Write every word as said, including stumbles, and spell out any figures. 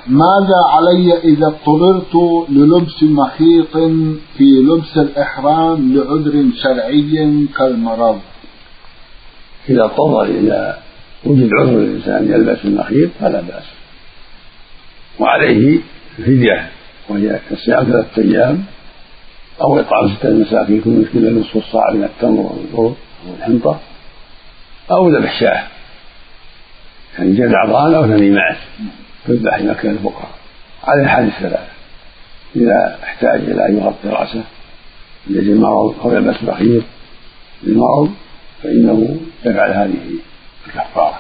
ماذا علي إذا اضطررت للبس مخيط في لبس الإحرام لعذر شرعي كالمرض؟ إذا اضطر إلى وجود عذر الإنسان يلبس المخيط فلا بأس، وعليه فدية وهي الصيام ثلاثة أيام أو إطعام ستة مساكين كل مسكين نصف الصاع من التمر والبر والحنطة أو ذبح شاة يعني جذع ضان أو ثني معز تذبح مكان الفقراء على الحادث ثلاثة. إذا احتاج إلى أن يغطي رأسه لأجل المرض أو يلبس مخيط للمرض فإنه يفعل هذه الكفارة.